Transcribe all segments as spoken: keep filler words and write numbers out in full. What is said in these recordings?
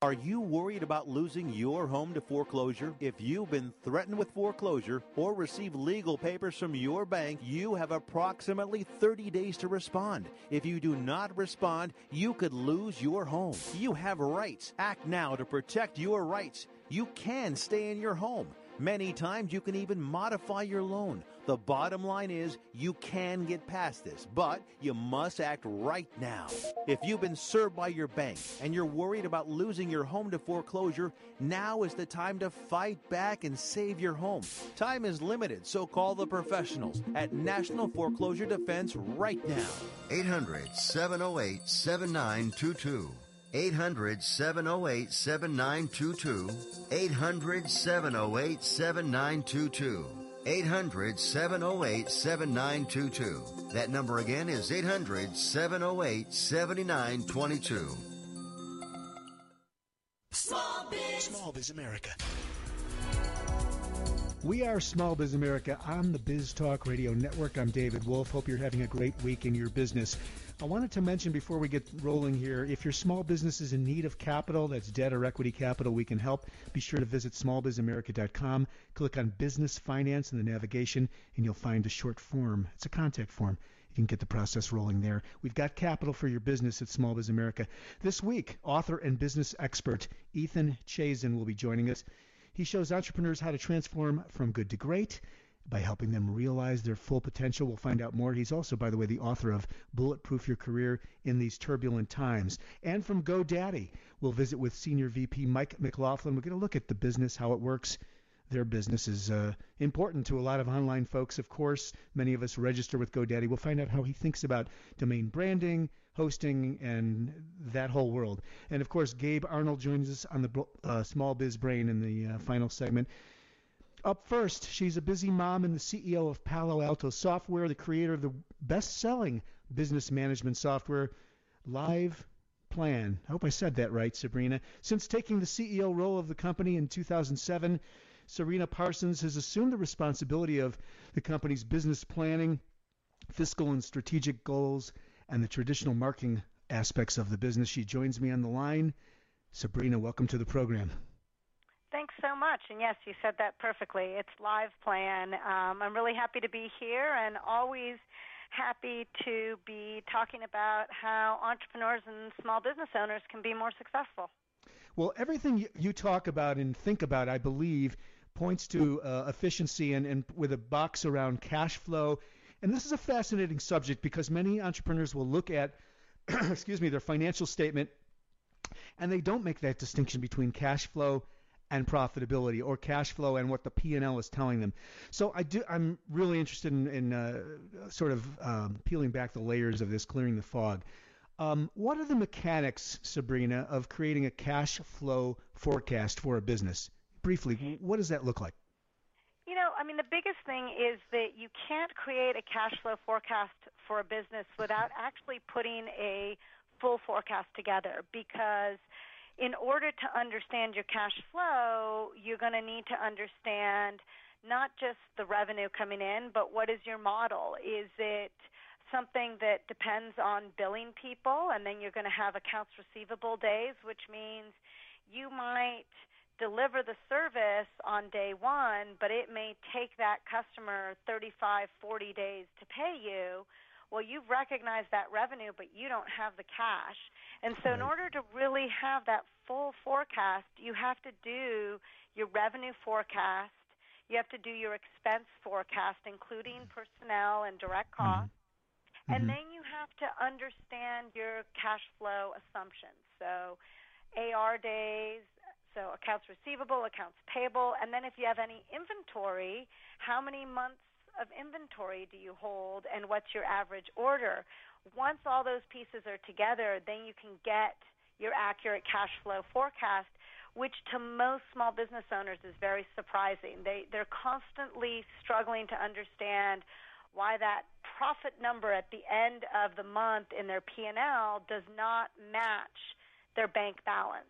Are you worried about losing your home to foreclosure? If you've been threatened with foreclosure or received legal papers from your bank, you have approximately thirty days to respond. If you do not respond, you could lose your home. You have rights. Act now to protect your rights. You can stay in your home. Many times you can even modify your loan. The bottom line is you can get past this, but you must act right now. If you've been served by your bank and you're worried about losing your home to foreclosure, now is the time to fight back and save your home. Time is limited, so call the professionals at National Foreclosure Defense right now. eight hundred, seven oh eight, seven nine two two. eight hundred, seven oh eight, seven nine two two. eight hundred, seven oh eight, seven nine two two. eight hundred, seven oh eight, seven nine two two. That number again is eight hundred, seven oh eight, seven nine two two. Small Biz. Small Biz America. We are Small Biz America on the Biz Talk Radio Network. I'm David Wolf. Hope you're having a great week in your business. I wanted to mention before we get rolling here, if your small business is in need of capital, that's debt or equity capital, we can help. Be sure to visit small biz america dot com, click on Business Finance in the navigation, and you'll find a short form. It's a contact form. You can get the process rolling there. We've got capital for your business at Small Biz America. This week, author and business expert Ethan Chazen will be joining us. He shows entrepreneurs how to transform from good to great by helping them realize their full potential. We'll find out more. He's also, by the way, the author of Bulletproof Your Career in These Turbulent Times. And from GoDaddy, we'll visit with Senior V P Mike McLaughlin. We're going to look at the business, how it works. Their business is uh, important to a lot of online folks, of course. Many of us register with GoDaddy. We'll find out how he thinks about domain branding, hosting, and that whole world. And, of course, Gabe Arnold joins us on the uh, Small Biz Brain in the uh, final segment. Up first, she's a busy mom and the C E O of Palo Alto Software, the creator of the best-selling business management software, Live Plan. I hope I said that right, Sabrina. Since taking the C E O role of the company in two thousand seven, Serena Parsons has assumed the responsibility of the company's business planning, fiscal and strategic goals, and the traditional marketing aspects of the business. She joins me on the line. Sabrina, welcome to the program. Thanks so much. And yes, you said that perfectly. It's Live Plan. Um, I'm really happy to be here and always happy to be talking about how entrepreneurs and small business owners can be more successful. Well, everything you talk about and think about, I believe, points to uh, efficiency and, and with a box around cash flow. And this is a fascinating subject because many entrepreneurs will look at, excuse me, their financial statement, and they don't make that distinction between cash flow and profitability, or cash flow and what the P and L is telling them. So I do, I'm really interested in, in uh, sort of um, peeling back the layers of this, clearing the fog. Um, what are the mechanics, Sabrina, of creating a cash flow forecast for a business? Briefly, what does that look like? You know, I mean, the biggest thing is that you can't create a cash flow forecast for a business without actually putting a full forecast together, because in order to understand your cash flow, you're going to need to understand not just the revenue coming in, but what is your model? Is it something that depends on billing people, and then you're going to have accounts receivable days, which means you might deliver the service on day one, but it may take that customer thirty-five, forty days to pay you. Well, you've recognized that revenue, but you don't have the cash. And so in order to really have that full forecast, you have to do your revenue forecast, you have to do your expense forecast, including personnel and direct costs, mm-hmm. and then you have to understand your cash flow assumptions. So A R days, so accounts receivable, accounts payable, and then if you have any inventory, how many months of inventory do you hold, and what's your average order? Once all those pieces are together, then you can get your accurate cash flow forecast, which to most small business owners is very surprising. They, they're constantly struggling to understand why that profit number at the end of the month in their P and L does not match their bank balance.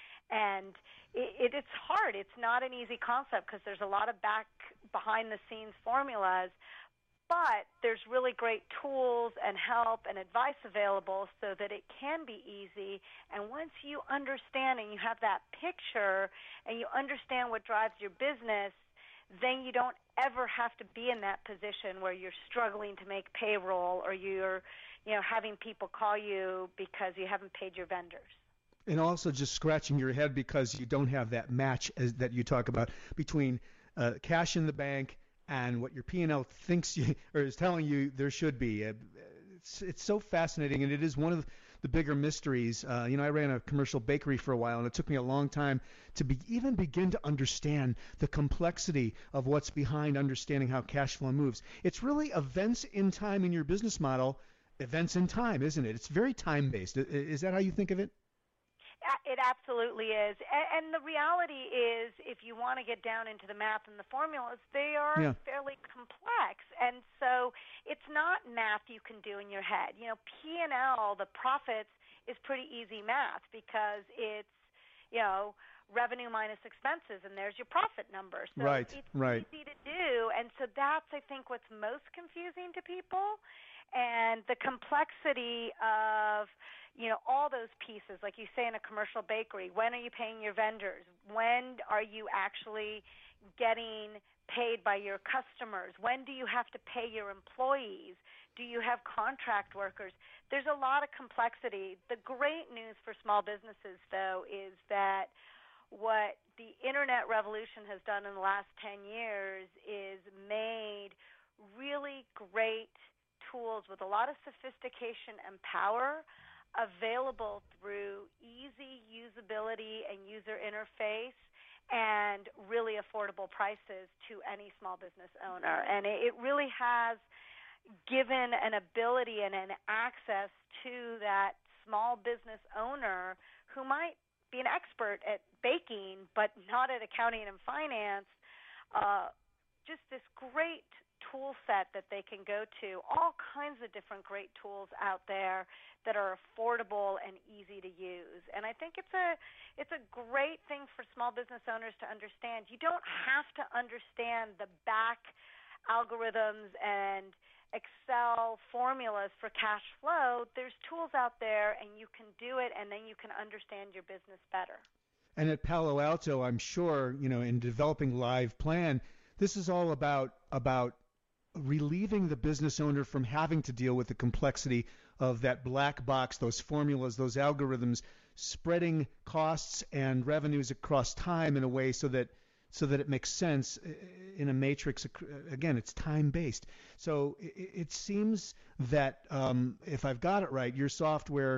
And it, it, it's hard. It's not an easy concept because there's a lot of back behind-the-scenes formulas. But there's really great tools and help and advice available so that it can be easy. And once you understand and you have that picture and you understand what drives your business, then you don't ever have to be in that position where you're struggling to make payroll or you're, you know, having people call you because you haven't paid your vendors. And also just scratching your head because you don't have that match as, that you talk about between uh, cash in the bank and what your P and L thinks you or is telling you there should be. Uh, it's, it's so fascinating, and it is one of the bigger mysteries. Uh, you know, I ran a commercial bakery for a while, and it took me a long time to be, even begin to understand the complexity of what's behind understanding how cash flow moves. It's really events in time in your business model, events in time, isn't it? It's very time-based. Is that how you think of it? It absolutely is. And the reality is, if you want to get down into the math and the formulas, they are yeah. fairly complex. And so it's not math you can do in your head. You know, P and L, the profits, is pretty easy math because it's, you know, revenue minus expenses, and there's your profit number. So right, it's right. easy to do. And so that's, I think, what's most confusing to people. And the complexity of, you know, all those pieces, like you say in a commercial bakery, when are you paying your vendors? When are you actually getting paid by your customers? When do you have to pay your employees? Do you have contract workers? There's a lot of complexity. The great news for small businesses, though, is that what the Internet revolution has done in the last ten years is made really great tools with a lot of sophistication and power available through easy usability and user interface and really affordable prices to any small business owner. And it really has given an ability and an access to that small business owner who might be an expert at baking but not at accounting and finance, uh, just this great tool set that they can go to, all kinds of different great tools out there that are affordable and easy to use. And I think it's a it's a great thing for small business owners to understand. You don't have to understand the back algorithms and Excel formulas for cash flow. There's tools out there, and you can do it, and then you can understand your business better. And at Palo Alto, I'm sure, you know, in developing Live Plan, this is all about about relieving the business owner from having to deal with the complexity of that black box, those formulas, those algorithms, spreading costs and revenues across time in a way so that so that it makes sense in a matrix. Again, it's time-based. So it, it seems that um, if I've got it right, your software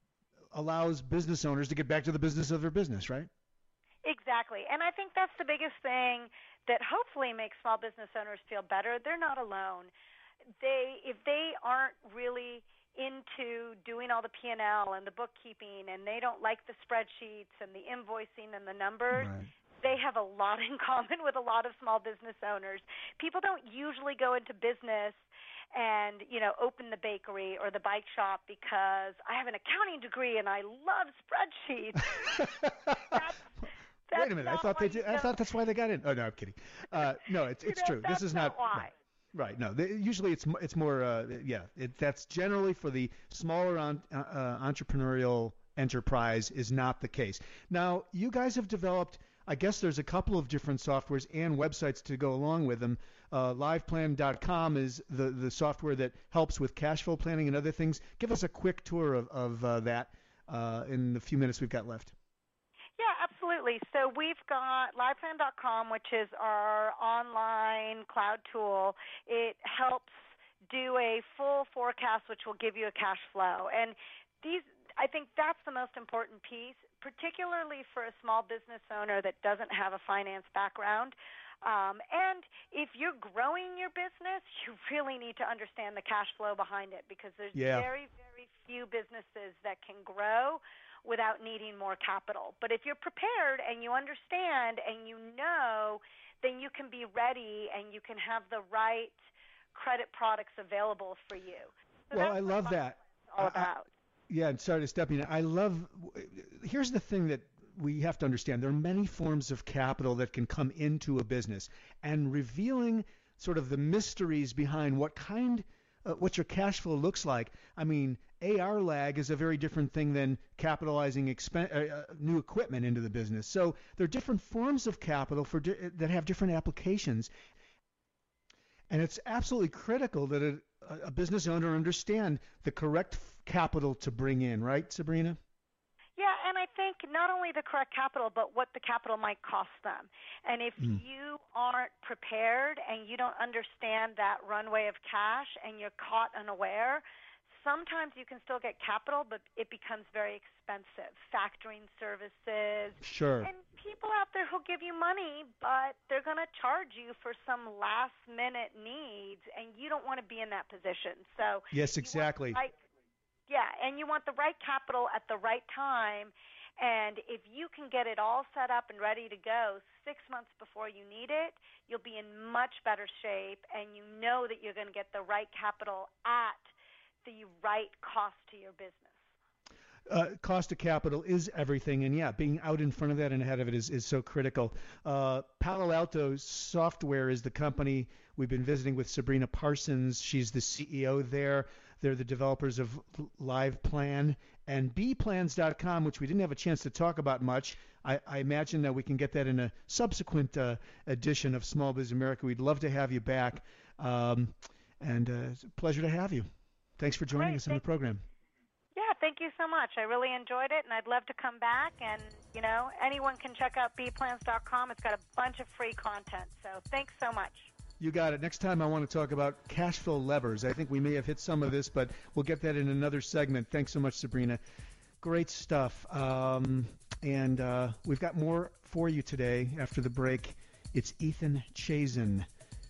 allows business owners to get back to the business of their business, right? Exactly. And I think that's the biggest thing that hopefully makes small business owners feel better. They're not alone. They, if they aren't really into doing all the P and L and the bookkeeping, and they don't like the spreadsheets and the invoicing and the numbers, right, they have a lot in common with a lot of small business owners. People don't usually go into business and, you know, open the bakery or the bike shop because I have an accounting degree and I love spreadsheets. that's, That's Wait a minute! I thought they did. I thought that's why they got in. Oh no, I'm kidding. Uh, no, it's it's you know, true. This is not, not why. No, right. No, they, usually it's it's more. Uh, yeah, it, that's generally for the smaller on, uh, uh, entrepreneurial enterprise is not the case. Now, you guys have developed. I guess there's a couple of different softwares and websites to go along with them. Uh, live plan dot com is the the software that helps with cash flow planning and other things. Give us a quick tour of of uh, that uh, in the few minutes we've got left. Yeah, absolutely. So we've got live plan dot com, which is our online cloud tool. It helps do a full forecast, which will give you a cash flow. And these, I think that's the most important piece, particularly for a small business owner that doesn't have a finance background. Um, and if you're growing your business, you really need to understand the cash flow behind it, because there's yeah. very, very few businesses that can grow without needing more capital. But if you're prepared and you understand and you know, then you can be ready and you can have the right credit products available for you. So well, I love that. All about. I, yeah, and sorry to step in. I love. Here's the thing that we have to understand: there are many forms of capital that can come into a business, and revealing sort of the mysteries behind what kind, uh, what your cash flow looks like. I mean, A R lag is a very different thing than capitalizing expen- uh, new equipment into the business. So there are different forms of capital for di- that have different applications. And it's absolutely critical that a, a business owner understand the correct f- capital to bring in, right, Sabrina? Yeah, and I think not only the correct capital, but what the capital might cost them. And if mm. you aren't prepared and you don't understand that runway of cash and you're caught unaware, sometimes you can still get capital, but it becomes very expensive. Factoring services. Sure. And people out there who'll give you money, but they're going to charge you for some last-minute needs, and you don't want to be in that position. So yes, exactly. Right, yeah, and you want the right capital at the right time. And if you can get it all set up and ready to go six months before you need it, you'll be in much better shape, and you know that you're going to get the right capital at the right cost to your business. Uh, cost of capital is everything, and yeah, being out in front of that and ahead of it is, is so critical. Uh, Palo Alto Software is the company we've been visiting with Sabrina Parsons. She's the C E O there. They're the developers of LivePlan and B plans dot com, which we didn't have a chance to talk about much. I, I imagine that we can get that in a subsequent uh, edition of Small Biz America. We'd love to have you back, um, and uh, it's a pleasure to have you. Thanks for joining Great. us on Thank- the program. Yeah, thank you so much. I really enjoyed it, and I'd love to come back. And, you know, anyone can check out B plans dot com. It's got a bunch of free content. So thanks so much. You got it. Next time I want to talk about cash flow levers. I think we may have hit some of this, but we'll get that in another segment. Thanks so much, Sabrina. Great stuff. Um, and uh, we've got more for you today after the break. It's Ethan Chazen.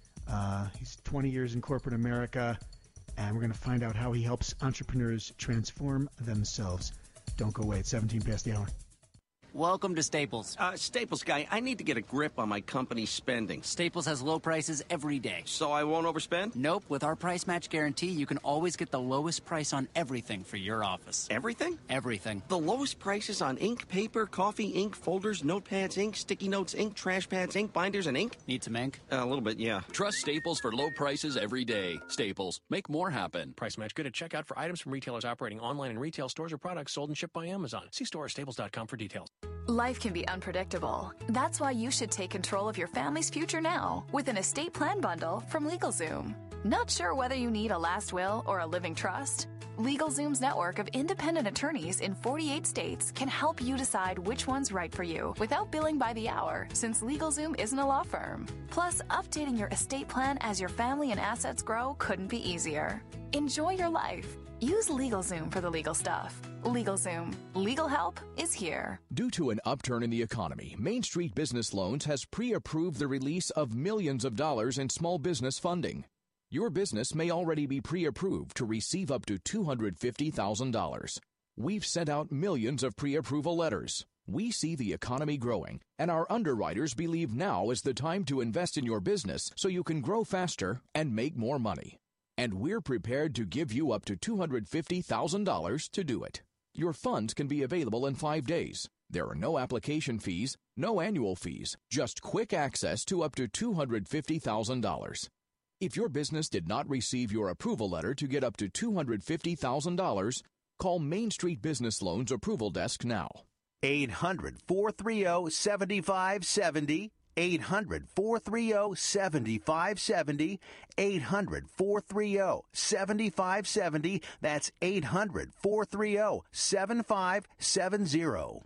Uh, he's twenty years in corporate America, and we're going to find out how he helps entrepreneurs transform themselves. Don't go away. It's seventeen past the hour. Welcome to Staples. Uh, Staples guy, I need to get a grip on my company's spending. Staples has low prices every day. So I won't overspend? Nope. With our price match guarantee, you can always get the lowest price on everything for your office. Everything? Everything. The lowest prices on ink, paper, coffee, ink, folders, notepads, ink, sticky notes, ink, trash pads, ink, binders, and ink? Need some ink? Uh, a little bit, yeah. Trust Staples for low prices every day. Staples. Make more happen. Price match good at checkout for items from retailers operating online in retail stores or products sold and shipped by Amazon. See store or staples dot com for details. Life can be unpredictable. That's why you should take control of your family's future now with an estate plan bundle from LegalZoom. Not sure whether you need a last will or a living trust? LegalZoom's network of independent attorneys in forty-eight states can help you decide which one's right for you without billing by the hour, since LegalZoom isn't a law firm. Plus, updating your estate plan as your family and assets grow couldn't be easier. Enjoy your life. Use LegalZoom for the legal stuff. LegalZoom. Legal help is here. Due to an upturn in the economy, Main Street Business Loans has pre-approved the release of millions of dollars in small business funding. Your business may already be pre-approved to receive up to two hundred fifty thousand dollars. We've sent out millions of pre-approval letters. We see the economy growing, and our underwriters believe now is the time to invest in your business so you can grow faster and make more money. And we're prepared to give you up to two hundred fifty thousand dollars to do it. Your funds can be available in five days. There are no application fees, no annual fees, just quick access to up to two hundred fifty thousand dollars. If your business did not receive your approval letter to get up to two hundred fifty thousand dollars, call Main Street Business Loans Approval Desk now. eight hundred, four three zero, seven five seven zero. eight hundred, four three zero, seven five seven zero. eight hundred, four three zero, seven five seven zero. That's eight hundred, four three zero, seven five seven zero.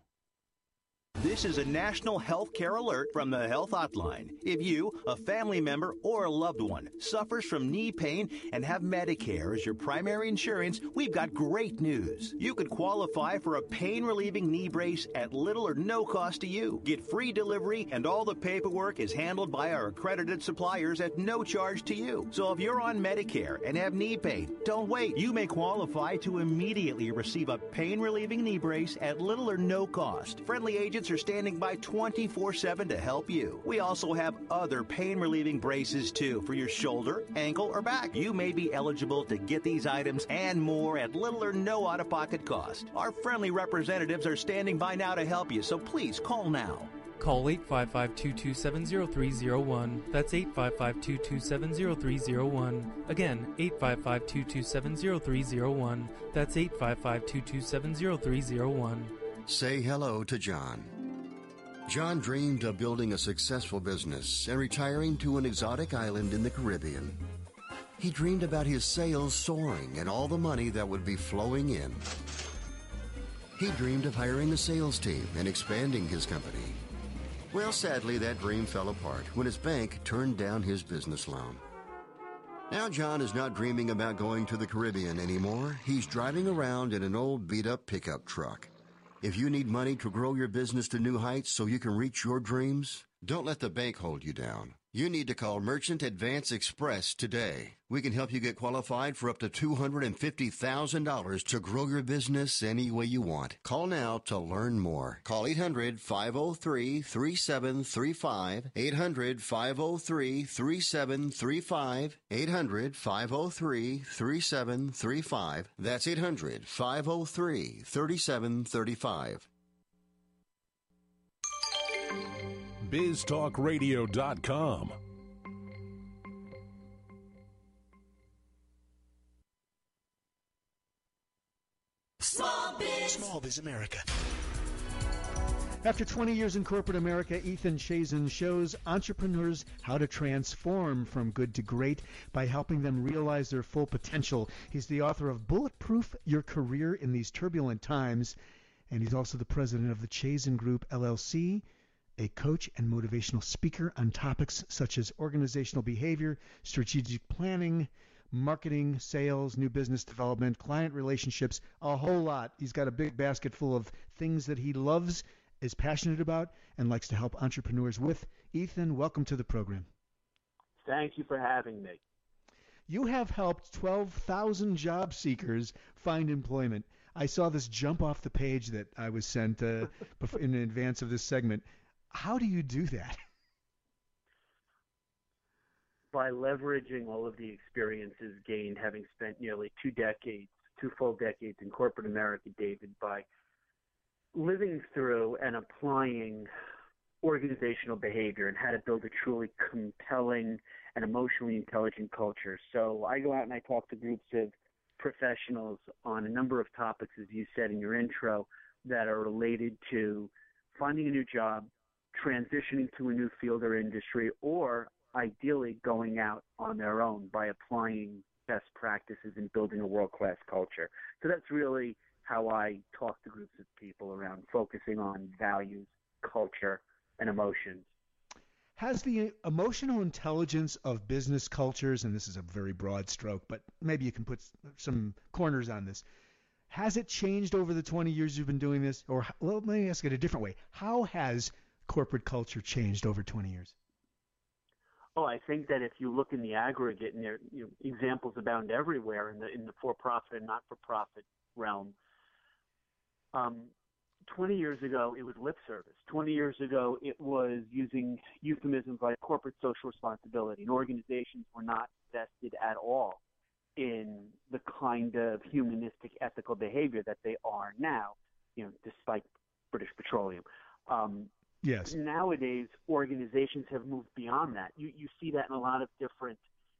This is a national health care alert from the Health Hotline. If you, a family member, or a loved one suffers from knee pain and have Medicare as your primary insurance, we've got great news. You could qualify for a pain-relieving knee brace at little or no cost to you. Get free delivery, and all the paperwork is handled by our accredited suppliers at no charge to you. So if you're on Medicare and have knee pain, don't wait. You may qualify to immediately receive a pain-relieving knee brace at little or no cost. Friendly agents are standing by twenty-four seven to help you. We also have other pain-relieving braces, too, for your shoulder, ankle, or back. You may be eligible to get these items and more at little or no out-of-pocket cost. Our friendly representatives are standing by now to help you, so please call now. Call eight five five, two two seven, zero three zero one. That's eight five five, two two seven, zero three zero one. Again, eight five five, two two seven, zero three zero one. That's eight five five, two two seven, zero three zero one. Say hello to John. John dreamed of building a successful business and retiring to an exotic island in the Caribbean. He dreamed about his sales soaring and all the money that would be flowing in. He dreamed of hiring a sales team and expanding his company. Well, sadly, that dream fell apart when his bank turned down his business loan. Now John is not dreaming about going to the Caribbean anymore. He's driving around in an old beat-up pickup truck. If you need money to grow your business to new heights so you can reach your dreams, don't let the bank hold you down. You need to call Merchant Advance Express today. We can help you get qualified for up to two hundred fifty thousand dollars to grow your business any way you want. Call now to learn more. Call eight hundred, five oh three, three seven three five, eight hundred, five oh three, three seven three five, eight hundred, five oh three, three seven three five. That's eight hundred, five oh three, three seven three five. biz talk radio dot com. Small Biz. Small Biz America. After twenty years in corporate America, Ethan Chazen shows entrepreneurs how to transform from good to great by helping them realize their full potential. He's the author of Bulletproof Your Career in These Turbulent Times, and he's also the president of the Chazen Group, L L C, a coach and motivational speaker on topics such as organizational behavior, strategic planning, marketing, sales, new business development, client relationships, a whole lot. He's got a big basket full of things that he loves, is passionate about, and likes to help entrepreneurs with. Ethan, welcome to the program. Thank you for having me. You have helped twelve thousand job seekers find employment. I saw this jump off the page that I was sent uh, in advance of this segment. How do you do that? By leveraging all of the experiences gained, having spent nearly two decades, two full decades in corporate America, David, by living through and applying organizational behavior and how to build a truly compelling and emotionally intelligent culture. So I go out and I talk to groups of professionals on a number of topics, as you said in your intro, that are related to finding a new job, transitioning to a new field or industry, or ideally going out on their own by applying best practices and building a world-class culture. So that's really how I talk to groups of people around focusing on values, culture, and emotions. Has the emotional intelligence of business cultures, and this is a very broad stroke, but maybe you can put some corners on this, has it changed over the twenty years you've been doing this? Or, well, let me ask it a different way. How has corporate culture changed over twenty years? Oh, I think that if you look in the aggregate, and there you know, examples abound everywhere in the in the for-profit and not-for-profit realm. Um, twenty years ago, it was lip service. twenty years ago, it was using euphemisms like corporate social responsibility, and organizations were not vested at all in the kind of humanistic, ethical behavior that they are now, you know, despite British Petroleum. Um, Yes. Nowadays, organizations have moved beyond that. You you see that in a lot of different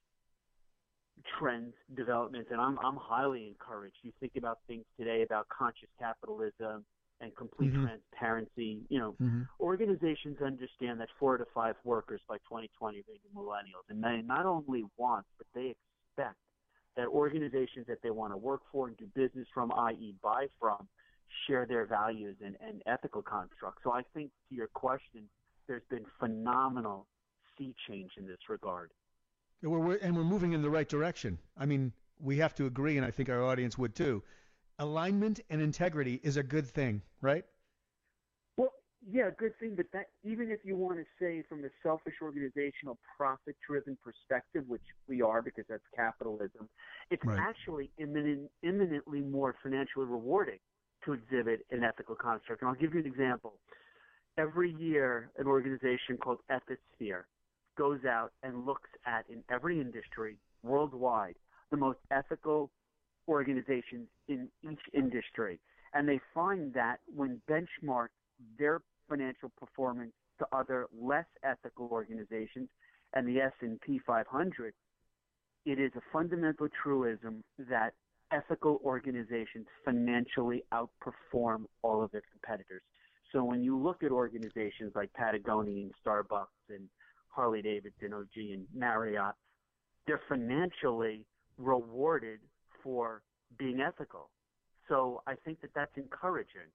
trends, developments, and I'm I'm highly encouraged. You think about things today about conscious capitalism and complete mm-hmm. transparency. You know, mm-hmm. organizations understand that four to five workers by twenty twenty are going to be millennials, and they not only want, but they expect that organizations that they want to work for and do business from, that is buy from, share their values and, and ethical constructs. So I think, to your question, there's been phenomenal sea change in this regard. We're, we're, and we're moving in the right direction. I mean, we have to agree, and I think our audience would too. Alignment and integrity is a good thing, right? Well, yeah, good thing, but that even if you want to say from a selfish organizational profit-driven perspective, which we are because that's capitalism, it's right. actually imminent, imminently more financially rewarding to exhibit an ethical construct. And I'll give you an example. Every year, an organization called Ethisphere goes out and looks at, in every industry worldwide, the most ethical organizations in each industry. And they find that when benchmarked, their financial performance to other less ethical organizations and the S and P five hundred, it is a fundamental truism that ethical organizations financially outperform all of their competitors. So when you look at organizations like Patagonia and Starbucks and Harley-Davidson, O G, and Marriott, they're financially rewarded for being ethical. So I think that that's encouraging.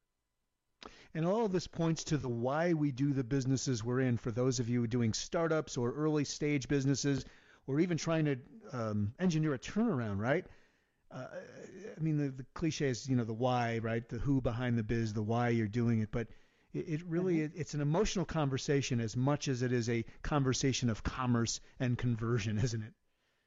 And all of this points to the why we do the businesses we're in. For those of you doing startups or early stage businesses, or even trying to um, engineer a turnaround, right? Uh, I mean, the, the cliche is, you know, the why, right? The who behind the biz, the why you're doing it. But it, it really, mm-hmm. it, it's an emotional conversation as much as it is a conversation of commerce and conversion, isn't it?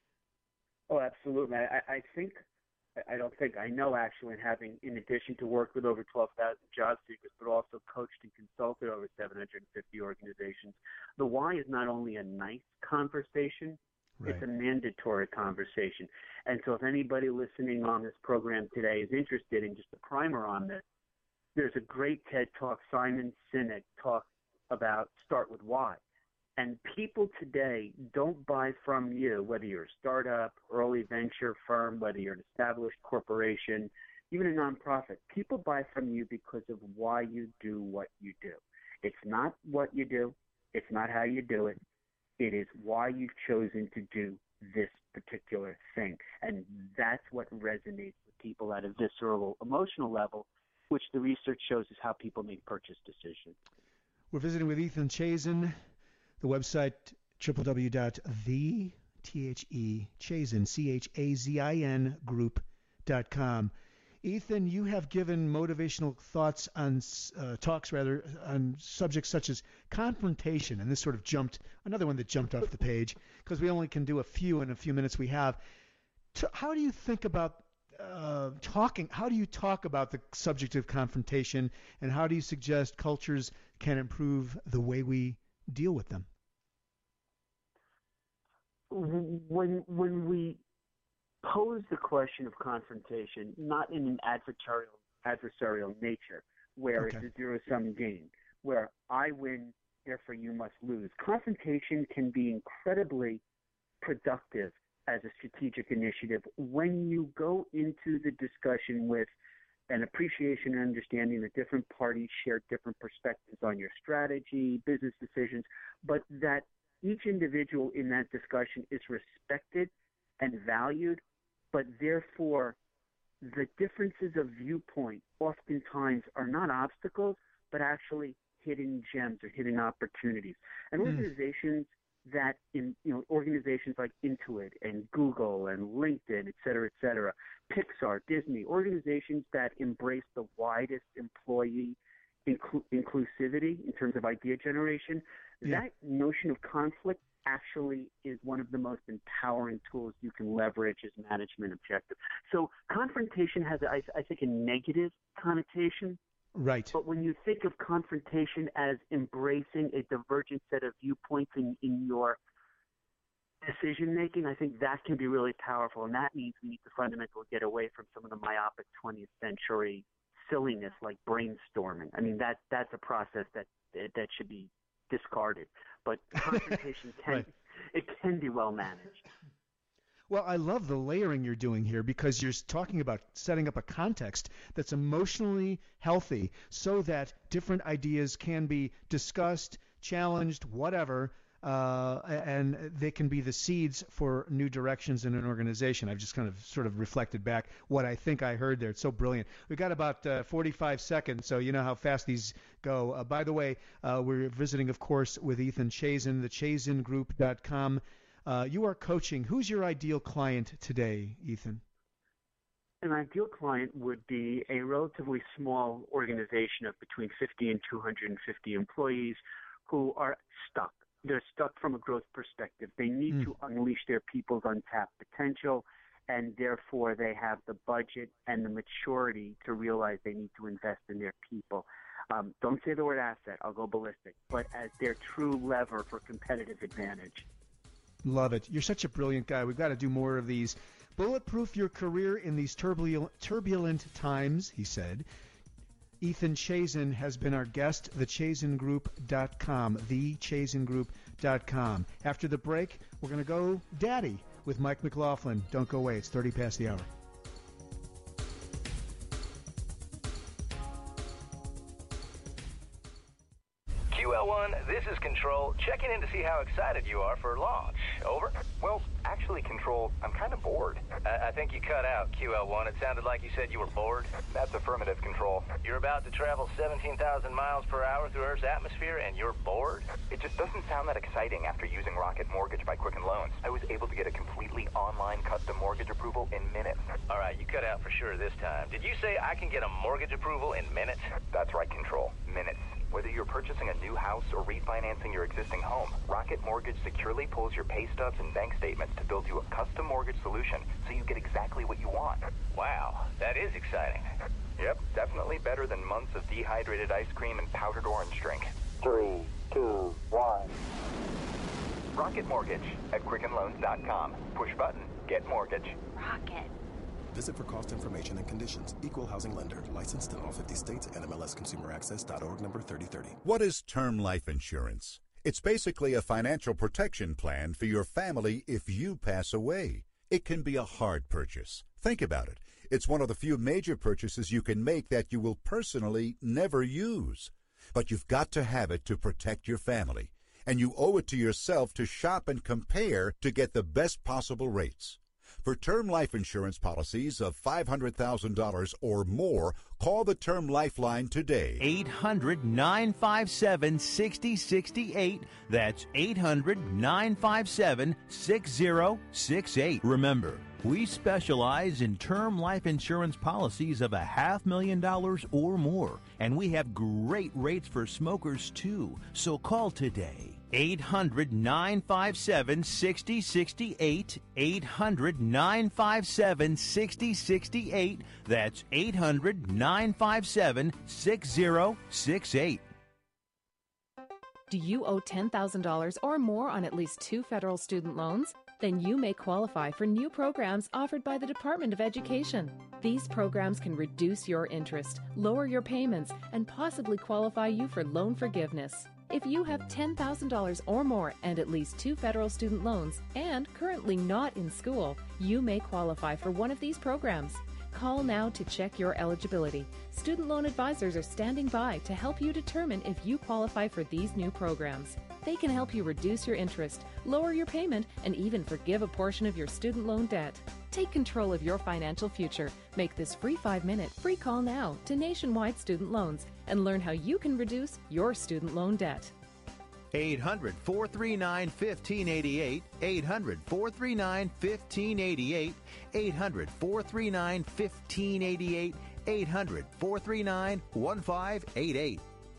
Oh, absolutely. I, I think, I don't think, I know actually, in having, in addition to work with over twelve thousand job seekers, but also coached and consulted over seven hundred fifty organizations, the why is not only a nice conversation, right. It's a mandatory conversation. And so if anybody listening on this program today is interested in just a primer on this, there's a great TED Talk, Simon Sinek talks about Start With Why. And people today don't buy from you, whether you're a startup, early venture firm, whether you're an established corporation, even a nonprofit. People buy from you because of why you do what you do. It's not what you do. It's not how you do it. It is why you've chosen to do this particular thing. And that's what resonates with people at a visceral, emotional level, which the research shows is how people make purchase decisions. We're visiting with Ethan Chazen. The website, w w w dot the Chazin, C H A Z I N, group dot com. Ethan, you have given motivational thoughts on, uh, talks rather, on subjects such as confrontation, and this sort of jumped, another one that jumped off the page, because we only can do a few in a few minutes we have. To, how do you think about uh, talking, how do you talk about the subject of confrontation, and how do you suggest cultures can improve the way we deal with them? When when we pose the question of confrontation, not in an adversarial adversarial nature, where okay. it's a zero-sum game, where I win, therefore you must lose. Confrontation can be incredibly productive as a strategic initiative when you go into the discussion with an appreciation and understanding that different parties share different perspectives on your strategy, business decisions, but that each individual in that discussion is respected and valued, but therefore the differences of viewpoint oftentimes are not obstacles, but actually hidden gems or hidden opportunities. And mm. organizations that, in you know, organizations like Intuit and Google and LinkedIn, et cetera, et cetera, Pixar, Disney, organizations that embrace the widest employee inclu- inclusivity in terms of idea generation, yeah. that notion of conflict actually is one of the most empowering tools you can leverage as management objective. So confrontation has, I, I think, a negative connotation. Right. But when you think of confrontation as embracing a divergent set of viewpoints in, in your decision-making, I think that can be really powerful. And that means we need to fundamentally get away from some of the myopic twentieth century silliness like brainstorming. I mean, that that's a process that that should be discarded. But confrontation can right. it can be well managed. Well, I love the layering you're doing here, because you're talking about setting up a context that's emotionally healthy so that different ideas can be discussed, challenged, whatever, uh, and they can be the seeds for new directions in an organization. I've just kind of sort of reflected back what I think I heard there. It's so brilliant. We've got about uh, forty-five seconds, so you know how fast these go. Uh, by the way, uh, we're visiting, of course, with Ethan Chazen, the Chazin Group dot com. Uh, you are coaching. Who's your ideal client today, Ethan? An ideal client would be a relatively small organization of between fifty and two hundred fifty employees who are stuck. They're stuck from a growth perspective. They need mm. to unleash their people's untapped potential, and therefore they have the budget and the maturity to realize they need to invest in their people. Um, don't say the word asset. I'll go ballistic. But as their true lever for competitive advantage. Love it. You're such a brilliant guy. We've got to do more of these. Bulletproof your career in these turbulent, turbulent times, he said. Ethan Chazen has been our guest, the chazen group dot com, the chazen group dot com. After the break, we're going to go Daddy with Mike McLaughlin. Don't go away. It's thirty past the hour. Q L one, this is Control, checking in to see how excited you are for launch. Over? Well, actually, Control, I'm kind of bored. I, I think you cut out, Q L one. It sounded like you said you were bored. That's affirmative, Control. You're about to travel seventeen thousand miles per hour through Earth's atmosphere, and you're bored? It just doesn't sound that exciting after using Rocket Mortgage by Quicken Loans. I was able to get a completely online custom mortgage approval in minutes. All right, you cut out for sure this time. Did you say I can get a mortgage approval in minutes? That's right, Control. Minutes. Whether you're purchasing a new house or refinancing your existing home, Rocket Mortgage securely pulls your pay stubs and bank statements to build you a custom mortgage solution so you get exactly what you want. Wow, that is exciting. Yep, definitely better than months of dehydrated ice cream and powdered orange drink. Three, two, one. Rocket Mortgage at quicken loans dot com. Push button, get mortgage. Rocket. Visit for cost information and conditions. Equal housing lender. Licensed in all fifty states. N M L S consumer access dot org number thirty thirty. What is term life insurance? It's basically a financial protection plan for your family if you pass away. It can be a hard purchase. Think about it. It's one of the few major purchases you can make that you will personally never use. But you've got to have it to protect your family. And you owe it to yourself to shop and compare to get the best possible rates. For term life insurance policies of five hundred thousand dollars or more, call the Term Lifeline today. eight hundred, nine five seven, six zero six eight. That's eight hundred, nine five seven, six zero six eight. Remember, we specialize in term life insurance policies of a half million dollars or more, and we have great rates for smokers too. So call today. eight hundred, nine five seven, six zero six eight. eight hundred, nine five seven, six zero six eight. That's eight hundred, nine five seven, six zero six eight. Do you owe ten thousand dollars or more on at least two federal student loans? Then you may qualify for new programs offered by the Department of Education. These programs can reduce your interest, lower your payments, and possibly qualify you for loan forgiveness. If you have ten thousand dollars or more and at least two federal student loans and currently not in school, you may qualify for one of these programs. Call now to check your eligibility. Student loan advisors are standing by to help you determine if you qualify for these new programs. They can help you reduce your interest, lower your payment, and even forgive a portion of your student loan debt. Take control of your financial future. Make this free five-minute free call now to Nationwide Student Loans and learn how you can reduce your student loan debt. eight hundred, four three nine, one five eight eight. eight hundred, four three nine, one five eight eight. eight hundred, four three nine, one five eight eight. eight hundred, four three nine, one five eight eight.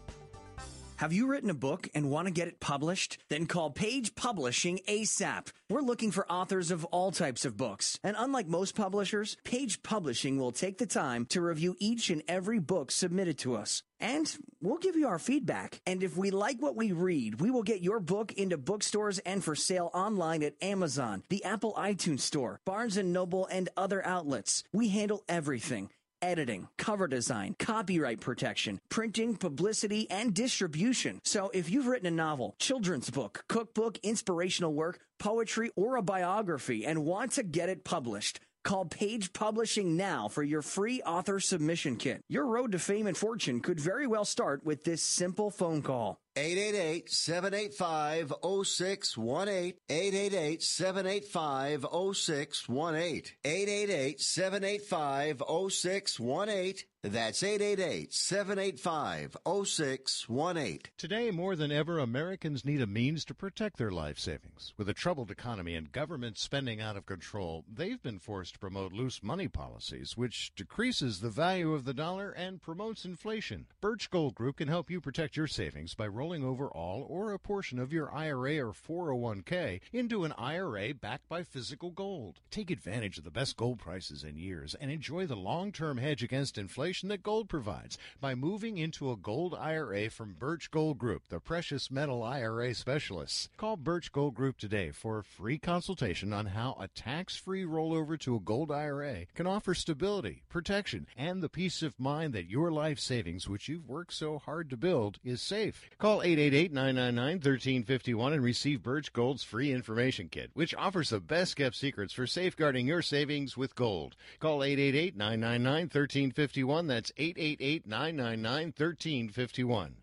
Have you written a book and want to get it published? Then call Page Publishing ASAP. We're looking for authors of all types of books. And unlike most publishers, Page Publishing will take the time to review each and every book submitted to us. And we'll give you our feedback. And if we like what we read, we will get your book into bookstores and for sale online at Amazon, the Apple iTunes Store, Barnes and Noble, and other outlets. We handle everything. Editing, cover design, copyright protection, printing, publicity, and distribution. So if you've written a novel, children's book, cookbook, inspirational work, poetry, or a biography and want to get it published, call Page Publishing now for your free author submission kit. Your road to fame and fortune could very well start with this simple phone call. eight eight eight, seven eight five, zero six one eight. eight eight eight, seven eight five, zero six one eight. eight eight eight, seven eight five, zero six one eight. That's eight eight eight, seven eight five, zero six one eight. Today, more than ever, Americans need a means to protect their life savings. With a troubled economy and government spending out of control, they've been forced to promote loose money policies, which decreases the value of the dollar and promotes inflation. Birch Gold Group can help you protect your savings by rolling rolling over all or a portion of your I R A or four oh one k into an I R A backed by physical gold. Take advantage of the best gold prices in years and enjoy the long-term hedge against inflation that gold provides by moving into a gold I R A from Birch Gold Group, the precious metal I R A specialists. Call Birch Gold Group today for a free consultation on how a tax-free rollover to a gold I R A can offer stability, protection, and the peace of mind that your life savings, which you've worked so hard to build, is safe. Call eight eight eight, nine nine nine, one three five one and receive Birch Gold's free information kit, which offers the best-kept secrets for safeguarding your savings with gold. Call eight eight eight, nine nine nine, one three five one. That's eight eight eight, nine nine nine, one three five one.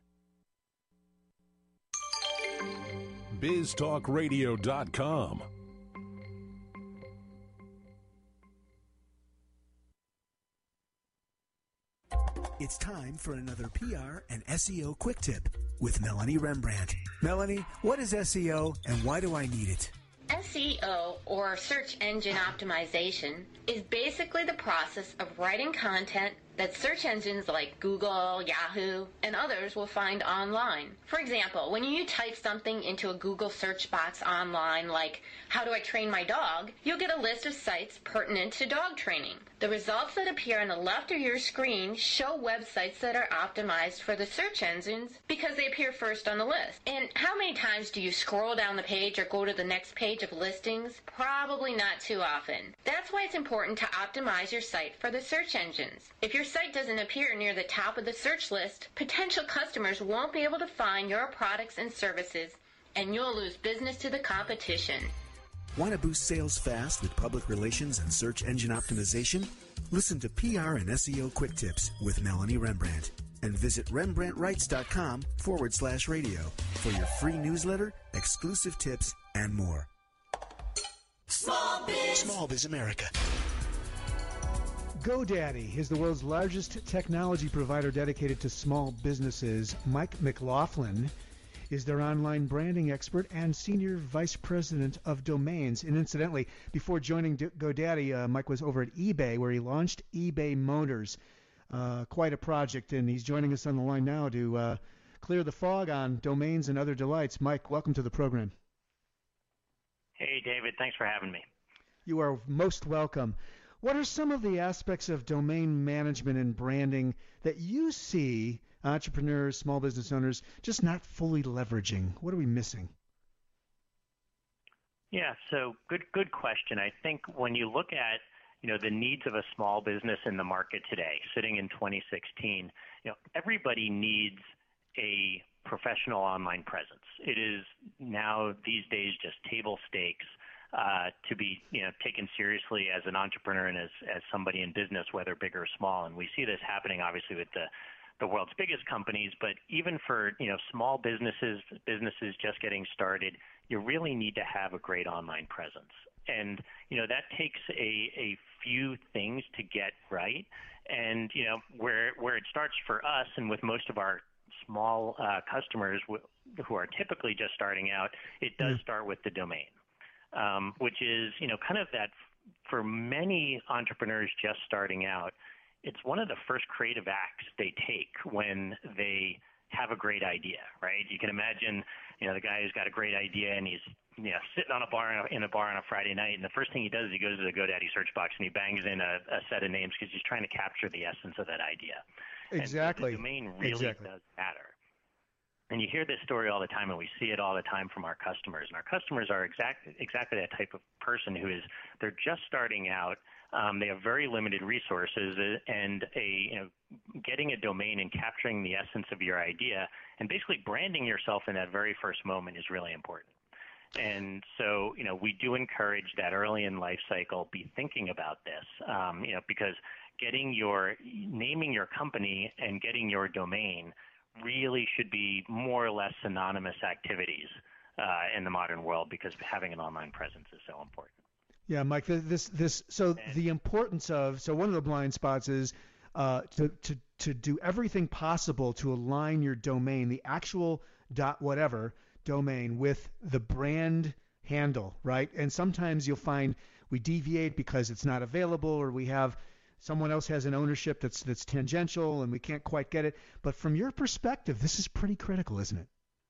biz talk radio dot com. It's time for another P R and S E O quick tip with Melanie Rembrandt. Melanie, what is S E O and why do I need it? S E O, or search engine optimization, is basically the process of writing content that search engines like Google, Yahoo, and others will find online. For example, when you type something into a Google search box online like, how do I train my dog, you'll get a list of sites pertinent to dog training. The results that appear on the left of your screen show websites that are optimized for the search engines because they appear first on the list. And how many times do you scroll down the page or go to the next page of listings? Probably not too often. That's why it's important to optimize your site for the search engines. If your site doesn't appear near the top of the search list, potential customers won't be able to find your products and services, and you'll lose business to the competition. Want to boost sales fast with public relations and search engine optimization? Listen to P R and S E O Quick Tips with Melanie Rembrandt and visit rembrandtwrites.com forward slash radio for your free newsletter, exclusive tips, and more. Small Biz. Small Biz America. GoDaddy is the world's largest technology provider dedicated to small businesses. Mike McLaughlin is their online branding expert and senior vice president of domains. And incidentally, before joining GoDaddy, uh, Mike was over at eBay, where he launched eBay Motors. Uh, quite a project, and he's joining us on the line now to uh, clear the fog on domains and other delights. Mike, welcome to the program. Hey, David. Thanks for having me. You are most welcome. What are some of the aspects of domain management and branding that you see entrepreneurs, small business owners just not fully leveraging? What are we missing? Yeah, so good good question. I think when you look at you know the needs of a small business in the market today, sitting in twenty sixteen, you know everybody needs a professional online presence. It is now these days just table stakes uh, to be you know taken seriously as an entrepreneur and as as somebody in business, whether big or small. And we see this happening obviously with the the world's biggest companies, but even for you know small businesses, businesses just getting started, you really need to have a great online presence. And you know that takes a, a few things to get right. And you know where where it starts for us, and with most of our small uh, customers w- who are typically just starting out, it does start with the domain, um, which is you know kind of that for many entrepreneurs just starting out. It's one of the first creative acts they take when they have a great idea, right? You can imagine, you know, the guy who's got a great idea and he's, you know, sitting on a bar in a bar on a Friday night, and the first thing he does is he goes to the GoDaddy search box and he bangs in a, a set of names because he's trying to capture the essence of that idea. Exactly. And so the domain really exactly. does matter. And you hear this story all the time, and we see it all the time from our customers. And our customers are exactly exactly that type of person who is they're just starting out. Um, they have very limited resources, and a you know getting a domain and capturing the essence of your idea and basically branding yourself in that very first moment is really important. And so, you know, we do encourage that early in life cycle, be thinking about this, um, you know, because getting your naming your company and getting your domain really should be more or less synonymous activities uh, in the modern world, because having an online presence is so important. Yeah, Mike, this, this, so the importance of, so one of the blind spots is uh, to, to, to do everything possible to align your domain, the actual dot whatever domain, with the brand handle, right? And sometimes you'll find we deviate because it's not available, or we have someone else has an ownership that's that's tangential and we can't quite get it. But from your perspective, this is pretty critical, isn't it?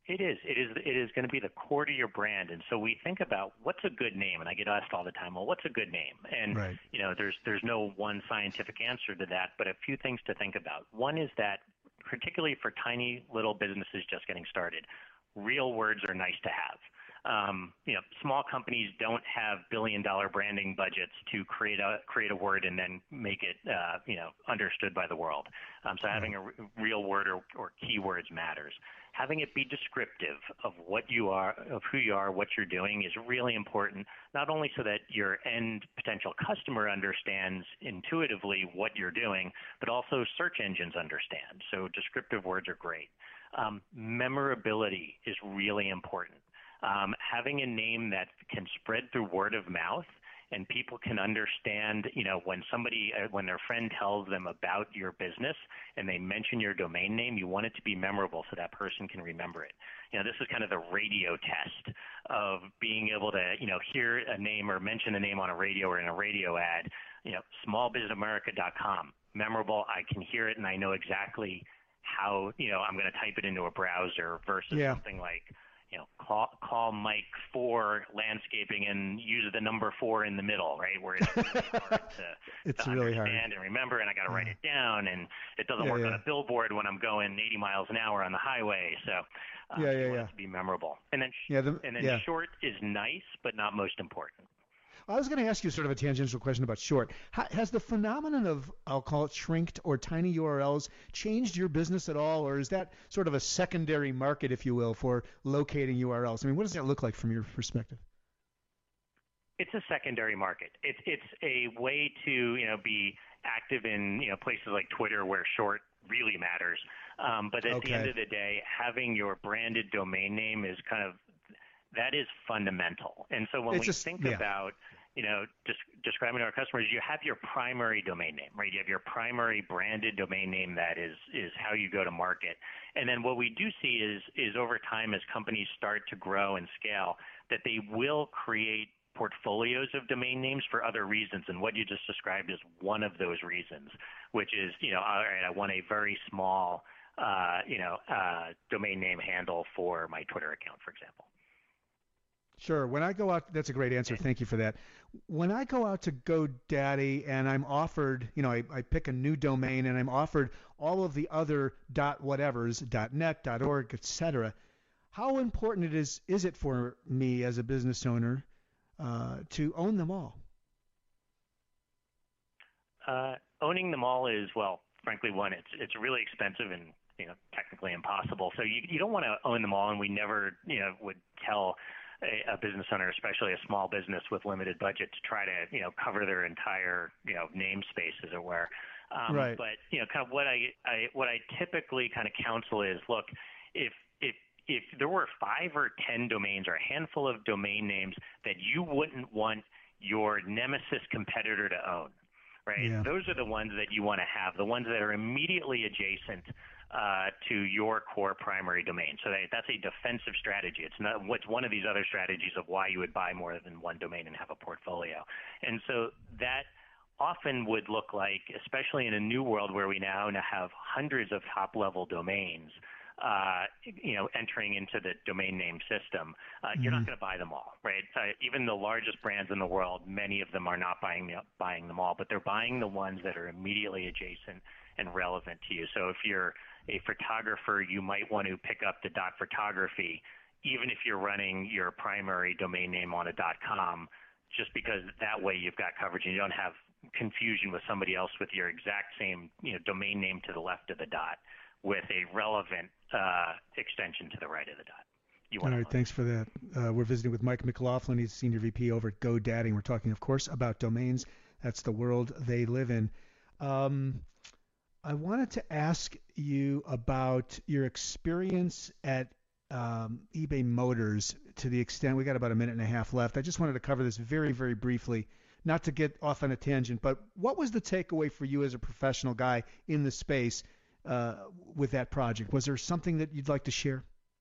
It is. It is. It is going to be the core to your brand, and so we think about what's a good name. And I get asked all the time, well, what's a good name? And right. you know, there's there's no one scientific answer to that, but a few things to think about. One is that, particularly for tiny little businesses just getting started, real words are nice to have. Um, you know, small companies don't have billion-dollar branding budgets to create a create a word and then make it, uh, you know, understood by the world. Um, so having a r- real word or, or keywords matters. Having it be descriptive of what you are, of who you are, what you're doing is really important. Not only so that your end potential customer understands intuitively what you're doing, but also search engines understand. So descriptive words are great. Um, memorability is really important. Um, having a name that can spread through word of mouth and people can understand, you know, when somebody, uh, when their friend tells them about your business and they mention your domain name, you want it to be memorable so that person can remember it. You know, this is kind of the radio test of being able to, you know, hear a name or mention a name on a radio or in a radio ad. You know, small business america dot com, memorable. I can hear it and I know exactly how, you know, I'm going to type it into a browser versus yeah. something like, you know, call, call Mike for landscaping and use the number four in the middle, right? Where it's really hard to, it's to really understand hard. and remember, and I got to write it down, and it doesn't yeah, work yeah. on a billboard when I'm going eighty miles an hour on the highway. So, uh, yeah, yeah, you want yeah. it to be memorable. And then, yeah, the, and then yeah. short is nice, but not most important. I was going to ask you sort of a tangential question about short. How, has the phenomenon of, I'll call it shrinked or tiny U R Ls, changed your business at all, or is that sort of a secondary market, if you will, for locating U R Ls? I mean, what does that look like from your perspective? It's a secondary market. It's it's a way to, you know, be active in, you know, places like Twitter where short really matters. Um, but at okay. the end of the day, having your branded domain name is kind of, that is fundamental. And so when it's we just, think yeah. about, you know, just describing to our customers, you have your primary domain name, right? You have your primary branded domain name that is is how you go to market. And then what we do see is is over time as companies start to grow and scale, that they will create portfolios of domain names for other reasons. And what you just described is one of those reasons, which is, you know, all right, I want a very small, uh, you know, uh, domain name handle for my Twitter account, for example. Sure. When I go out, that's a great answer. Thank you for that. When I go out to GoDaddy and I'm offered, you know, I, I pick a new domain and I'm offered all of the other dot whatevers, .net, .org, et cetera, how important it is is it for me as a business owner uh, to own them all? Uh, owning them all is, well, frankly, one, it's it's really expensive and, you know, technically impossible. So you you don't want to own them all, and we never, you know, would tell A, a business owner, especially a small business with limited budget, to try to, you know, cover their entire, you know, namespace, as it were. Um, right. But, you know, kind of what I, I what I typically kind of counsel is, look, if if if there were five or ten domains or a handful of domain names that you wouldn't want your nemesis competitor to own, right? Yeah. Those are the ones that you want to have, the ones that are immediately adjacent Uh, to your core primary domain. So that, that's a defensive strategy. It's not what's one of these other strategies of why you would buy more than one domain and have a portfolio. And so that often would look like, especially in a new world where we now have hundreds of top-level domains, uh, you know, entering into the domain name system, uh, mm-hmm. you're not going to buy them all, right? Uh, even the largest brands in the world, many of them are not buying the, buying them all, but they're buying the ones that are immediately adjacent and relevant to you. So if you're a photographer, you might want to pick up the .photography, even if you're running your primary domain name on a .com, just because that way you've got coverage and you don't have confusion with somebody else with your exact same, you know, domain name to the left of the dot with a relevant uh, extension to the right of the dot. You All right, thanks for that. Uh, we're visiting with Mike McLaughlin. He's Senior V P over at GoDaddy. We're talking, of course, about domains. That's the world they live in. Um, I wanted to ask you about your experience at um, eBay Motors to the extent, we got about a minute and a half left. I just wanted to cover this very, very briefly, not to get off on a tangent, but what was the takeaway for you as a professional guy in the space uh, with that project? Was there something that you'd like to share?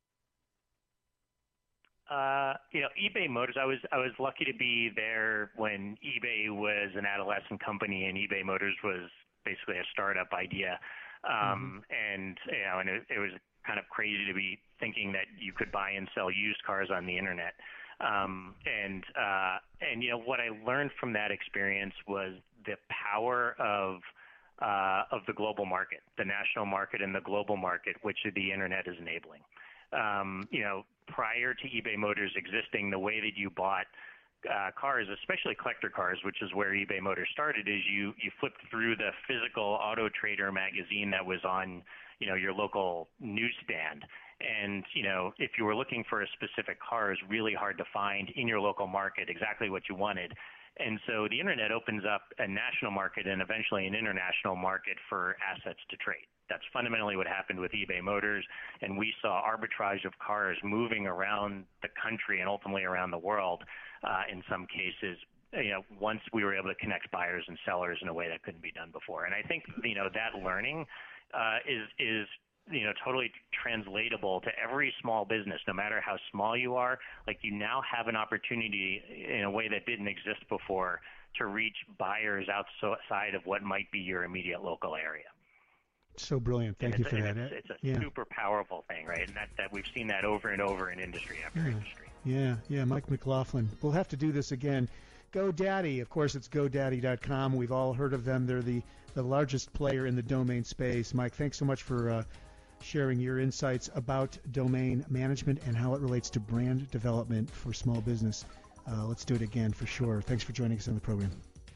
Uh, you know, eBay Motors, I was I was lucky to be there when eBay was an adolescent company and eBay Motors was basically a startup idea. Um, mm-hmm. And, you know, and it, it was kind of crazy to be thinking that you could buy and sell used cars on the internet. Um, and uh, and you know what I learned from that experience was the power of uh, of the global market, the national market and the global market, which the internet is enabling. Um, you know, prior to eBay Motors existing, the way that you bought uh, cars, especially collector cars, which is where eBay Motors started, is you you flipped through the physical Auto Trader magazine that was on, you know, your local newsstand. And, you know, if you were looking for a specific car, it's really hard to find in your local market exactly what you wanted. And so the internet opens up a national market and eventually an international market for assets to trade. That's fundamentally what happened with eBay Motors, and we saw arbitrage of cars moving around the country and ultimately around the world uh, in some cases, you know, once we were able to connect buyers and sellers in a way that couldn't be done before. And I think, you know, that learning uh, is is you know, totally translatable to every small business, no matter how small you are. Like, you now have an opportunity in a way that didn't exist before to reach buyers outside of what might be your immediate local area. So brilliant. Thank you for that. It's, it's a yeah. super powerful thing, right? And that, that we've seen that over and over in industry after yeah. industry. Yeah, yeah, Mike McLaughlin. We'll have to do this again. GoDaddy, of course, it's GoDaddy dot com. We've all heard of them. They're the, the largest player in the domain space. Mike, thanks so much for uh, sharing your insights about domain management and how it relates to brand development for small business. Uh, let's do it again for sure. Thanks for joining us on the program.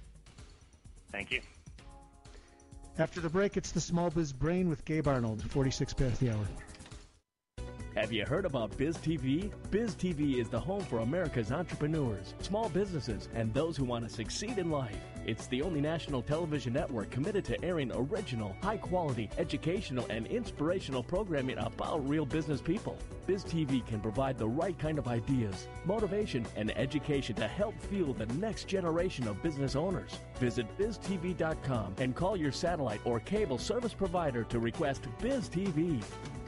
Thank you. After the break, it's the Small Biz Brain with Gabe Arnold, forty-six past the hour. Have you heard about BizTV? BizTV is the home for America's entrepreneurs, small businesses, and those who want to succeed in life. It's the only national television network committed to airing original, high-quality, educational, and inspirational programming about real business people. BizTV can provide the right kind of ideas, motivation, and education to help fuel the next generation of business owners. Visit biz T V dot com and call your satellite or cable service provider to request BizTV.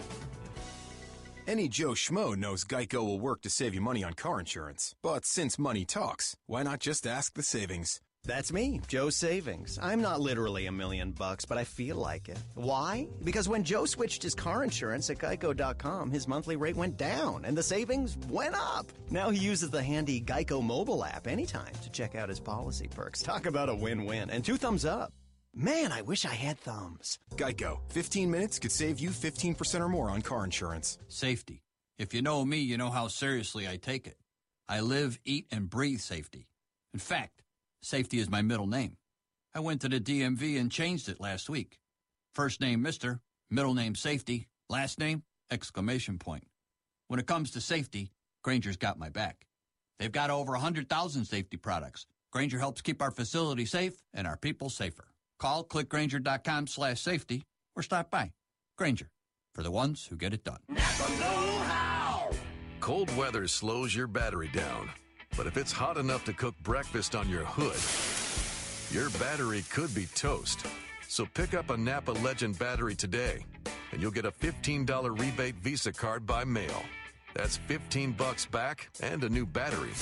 Any Joe Schmo knows Geico will work to save you money on car insurance. But since money talks, why not just ask the savings? That's me, Joe Savings. I'm not literally a million bucks, but I feel like it. Why? Because when Joe switched his car insurance at geico dot com, his monthly rate went down and the savings went up. Now he uses the handy Geico mobile app anytime to check out his policy perks. Talk about a win-win. And two thumbs up. Man, I wish I had thumbs. Geico. fifteen minutes could save you fifteen percent or more on car insurance. Safety. If you know me, you know how seriously I take it. I live, eat, and breathe safety. In fact, safety is my middle name. I went to the D M V and changed it last week. First name Mister, middle name Safety, last name exclamation point. When it comes to safety, Grainger's got my back. They've got over one hundred thousand safety products. Grainger helps keep our facility safe and our people safer. Call click Grainger dot com slash safety or stop by. Grainger, for the ones who get it done. Know-how. Cold weather slows your battery down. But if it's hot enough to cook breakfast on your hood, your battery could be toast. So pick up a Napa Legend battery today, and you'll get a fifteen dollars rebate Visa card by mail. That's fifteen bucks back and a new battery.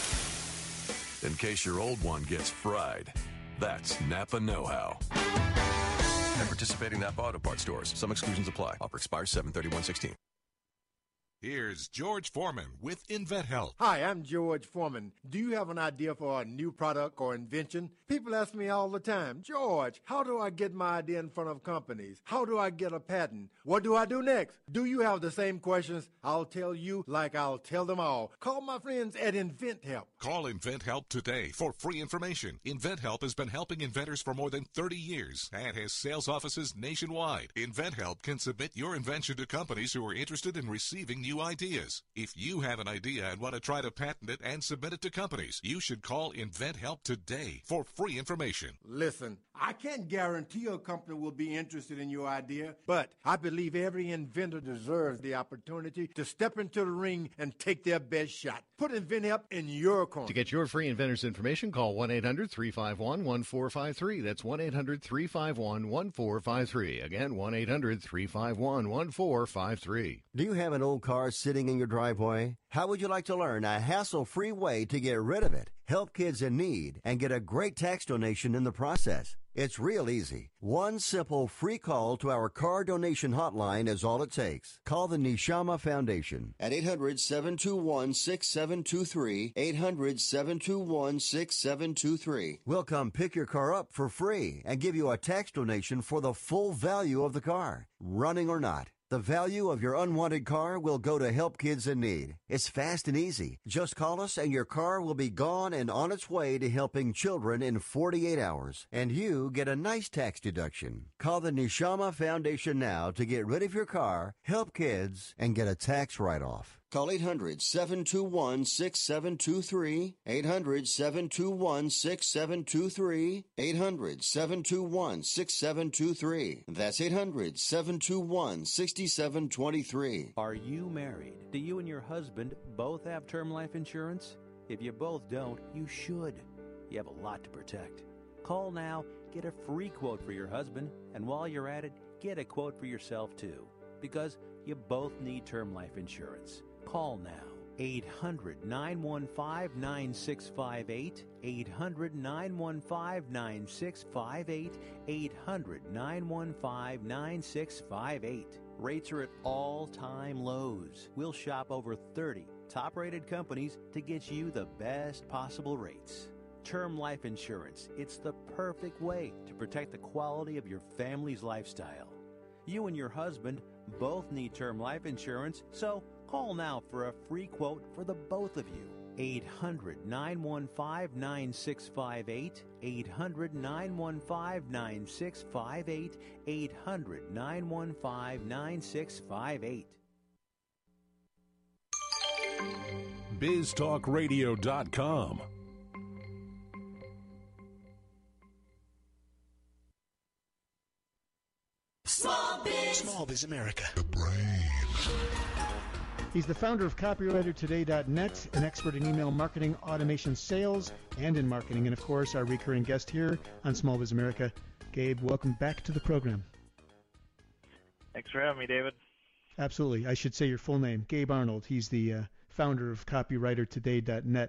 In case your old one gets fried. That's Napa Know-How. And participating Napa Auto Parts stores. Some exclusions apply. Offer expires seven thirty-one sixteen. Here's George Foreman with InventHelp. Hi, I'm George Foreman. Do you have an idea for a new product or invention? People ask me all the time, George, how do I get my idea in front of companies? How do I get a patent? What do I do next? Do you have the same questions? I'll tell you like I'll tell them all. Call my friends at InventHelp. Call InventHelp today for free information. InventHelp has been helping inventors for more than thirty years and has sales offices nationwide. InventHelp can submit your invention to companies who are interested in receiving new ideas. If you have an idea and want to try to patent it and submit it to companies, you should call InventHelp today for free information. Listen, I can't guarantee a company will be interested in your idea, but I believe every inventor deserves the opportunity to step into the ring and take their best shot. Put InventHelp in your corner. To get your free inventor's information, call one eight hundred three five one one four five three. That's one eight hundred three five one one four five three. Again, one eight hundred three five one one four five three. Do you have an old car sitting in your driveway? How would you like to learn a hassle-free way to get rid of it, help kids in need, and get a great tax donation in the process? It's real easy. One simple free call to our car donation hotline is all it takes. Call the Neshama Foundation at eight hundred, seven two one, six seven two three, eight hundred, seven two one, six seven two three. We'll come pick your car up for free and give you a tax donation for the full value of the car, running or not. The value of your unwanted car will go to help kids in need. It's fast and easy. Just call us and your car will be gone and on its way to helping children in forty-eight hours. And you get a nice tax deduction. Call the Neshama Foundation now to get rid of your car, help kids, and get a tax write-off. Call eight hundred, seven two one, six seven two three, eight hundred, seven two one, six seven two three, eight hundred, seven two one, six seven two three. That's eight hundred, seven two one, six seven two three. Are you married? Do you and your husband both have term life insurance? If you both don't, you should. You have a lot to protect. Call now, get a free quote for your husband, and while you're at it, get a quote for yourself too, because you both need term life insurance. Call now, eight hundred, nine one five, nine six five eight, eight hundred, nine one five, nine six five eight, eight hundred, nine one five, nine six five eight. Rates are at all-time lows. We'll shop over thirty top-rated companies to get you the best possible rates. Term life insurance, it's the perfect way to protect the quality of your family's lifestyle. You and your husband both need term life insurance, so call now for a free quote for the both of you. eight hundred, nine one five, nine six five eight, eight hundred, nine one five, nine six five eight, eight hundred, nine one five, nine six five eight. biz talk radio dot com. Small Biz. Small Biz America. He's the founder of copywriter today dot net, an expert in email marketing, automation, sales, and in marketing. And, of course, our recurring guest here on Small Biz America. Gabe, welcome back to the program. Thanks for having me, David. Absolutely. I should say your full name, Gabe Arnold. He's the uh, founder of copywriter today dot net.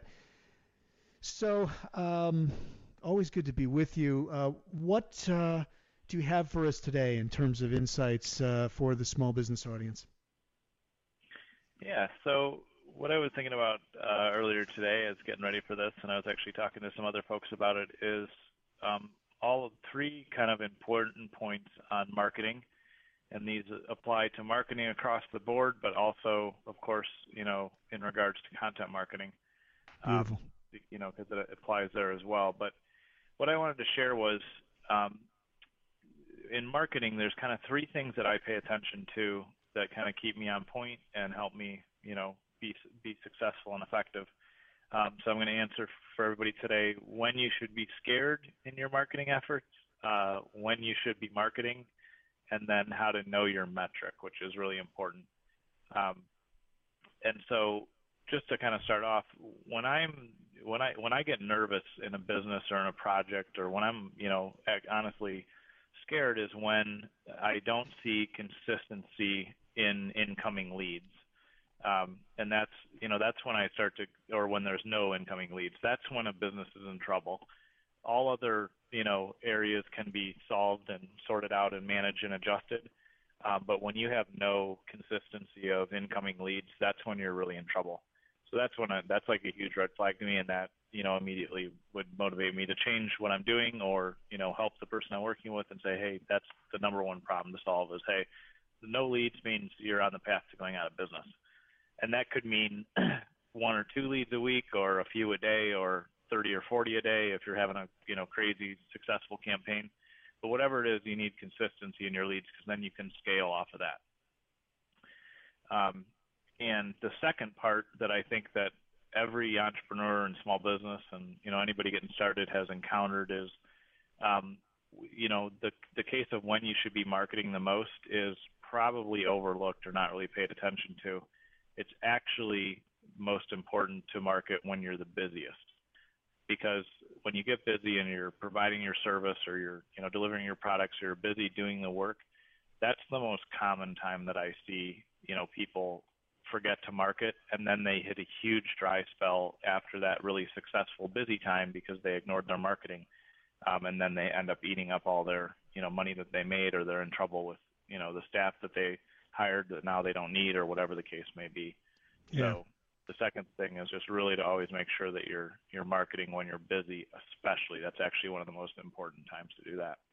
So, um, always good to be with you. Uh, what uh, do you have for us today in terms of insights uh, for the small business audience? Yeah, so what I was thinking about uh, earlier today as getting ready for this, and I was actually talking to some other folks about it, is um, all three kind of important points on marketing, and these apply to marketing across the board, but also, of course, you know, in regards to content marketing. Beautiful. Um, you know, because it applies there as well. But what I wanted to share was, um, in marketing, there's kind of three things that I pay attention to that kind of keep me on point and help me, you know, be be successful and effective. Um, so I'm going to answer for everybody today when you should be scared in your marketing efforts, uh, when you should be marketing, and then how to know your metric, which is really important. Um, and so just to kind of start off, when I'm when I when I get nervous in a business or in a project, or when I'm, you know, honestly scared, is when I don't see consistency in incoming leads. Um, and that's, you know, that's when I start to, or when there's no incoming leads, that's when a business is in trouble. All other, you know, areas can be solved and sorted out and managed and adjusted. Um, but when you have no consistency of incoming leads, that's when you're really in trouble. So that's when I, that's like a huge red flag to me, and that, you know, immediately would motivate me to change what I'm doing, or, you know, help the person I'm working with and say, hey, that's the number one problem to solve is, hey, no leads means you're on the path to going out of business. And that could mean one or two leads a week, or a few a day, or thirty or forty a day if you're having a, you know, crazy successful campaign. But whatever it is, you need consistency in your leads, because then you can scale off of that. Um, and the second part that I think that every entrepreneur and small business and, you know, anybody getting started has encountered is, um, you know, the the case of when you should be marketing the most is probably overlooked or not really paid attention to. It's actually most important to market when you're the busiest, because when you get busy and you're providing your service, or you're, you know, delivering your products, or you're busy doing the work, that's the most common time that I see, you know, people forget to market, and then they hit a huge dry spell after that really successful busy time because they ignored their marketing. um, and then they end up eating up all their, you know, money that they made, or they're in trouble with, you know, the staff that they hired that now they don't need, or whatever the case may be. Yeah. So the second thing is just really to always make sure that you're you're marketing when you're busy, especially. That's actually one of the most important times to do that.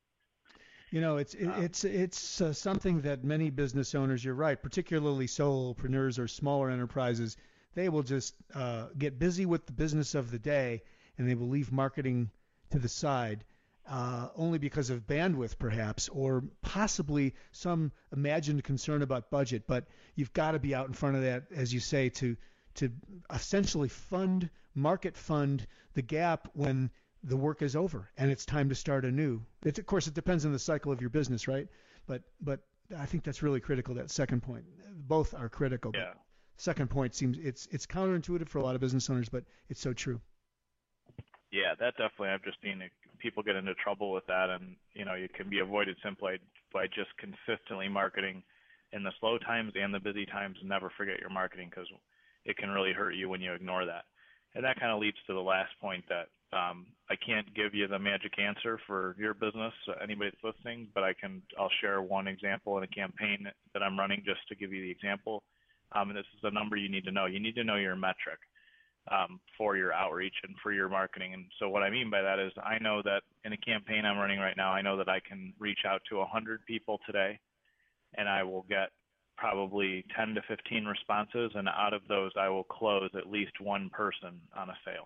You know, it's it, it's it's uh, something that many business owners, you're right, particularly solopreneurs or smaller enterprises, they will just uh, get busy with the business of the day, and they will leave marketing to the side, uh, only because of bandwidth, perhaps, or possibly some imagined concern about budget. But you've got to be out in front of that, as you say, to to essentially fund, market fund the gap when the work is over and it's time to start anew. It's, of course, it depends on the cycle of your business, right? But but I think that's really critical, that second point. Both are critical. Yeah. Second point seems it's it's counterintuitive for a lot of business owners, but it's so true. Yeah, that definitely. I've just seen it, people get into trouble with that, and you know, it can be avoided simply by just consistently marketing in the slow times and the busy times. And never forget your marketing, because it can really hurt you when you ignore that. And that kind of leads to the last point that um, I can't give you the magic answer for your business, anybody that's listening, but I can. I'll share one example in a campaign that I'm running just to give you the example. Um, and this is the number you need to know. You need to know your metric um, for your outreach and for your marketing. And so what I mean by that is I know that in a campaign I'm running right now, I know that I can reach out to one hundred people today, and I will get probably ten to fifteen responses, and out of those I will close at least one person on a sale.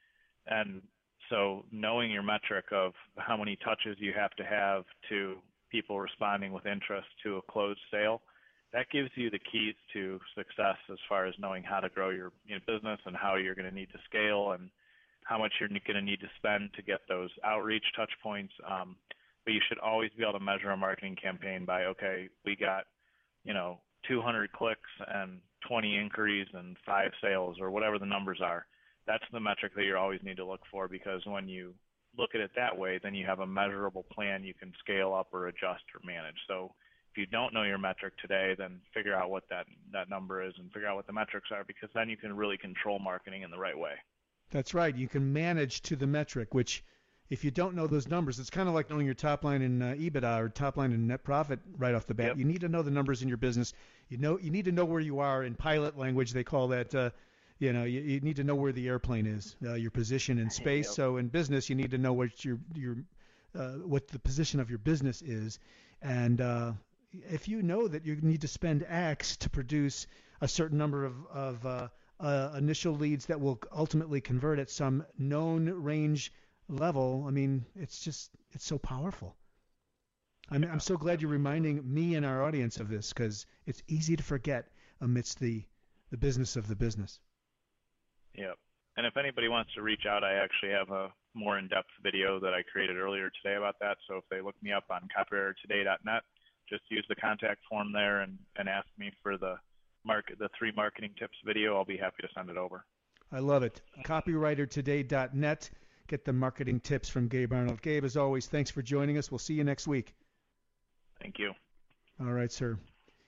And so knowing your metric of how many touches you have to have to people responding with interest to a closed sale, that gives you the keys to success as far as knowing how to grow your you know, business and how you're going to need to scale and how much you're going to need to spend to get those outreach touch points. Um, but you should always be able to measure a marketing campaign by, okay, we got, you know, two hundred clicks and twenty inquiries and five sales, or whatever the numbers are. That's the metric that you always need to look for, because when you look at it that way, then you have a measurable plan you can scale up or adjust or manage. So if you don't know your metric today, then figure out what that, that number is and figure out what the metrics are, because then you can really control marketing in the right way. That's right. You can manage to the metric, which if you don't know those numbers, it's kind of like knowing your top line in uh, EBITDA or top line in net profit right off the bat. Yep. You need to know the numbers in your business. You know, you need to know where you are. In pilot language, they call that, uh, you know, you, you need to know where the airplane is, uh, your position in space. Yep. So in business, you need to know what your your uh, what the position of your business is, and uh, if you know that you need to spend X to produce a certain number of of uh, uh, initial leads that will ultimately convert at some known range level, I mean, it's just, it's so powerful. I'm, I'm so glad you're reminding me and our audience of this, because it's easy to forget amidst the, the business of the business. Yep. And if anybody wants to reach out, I actually have a more in-depth video that I created earlier today about that. So if they look me up on copywriter today dot net, just use the contact form there and, and ask me for the market, the three marketing tips video. I'll be happy to send it over. I love it. copywriter today dot net. Get the marketing tips from Gabe Arnold. Gabe, as always, thanks for joining us. We'll see you next week. Thank you. All right, sir.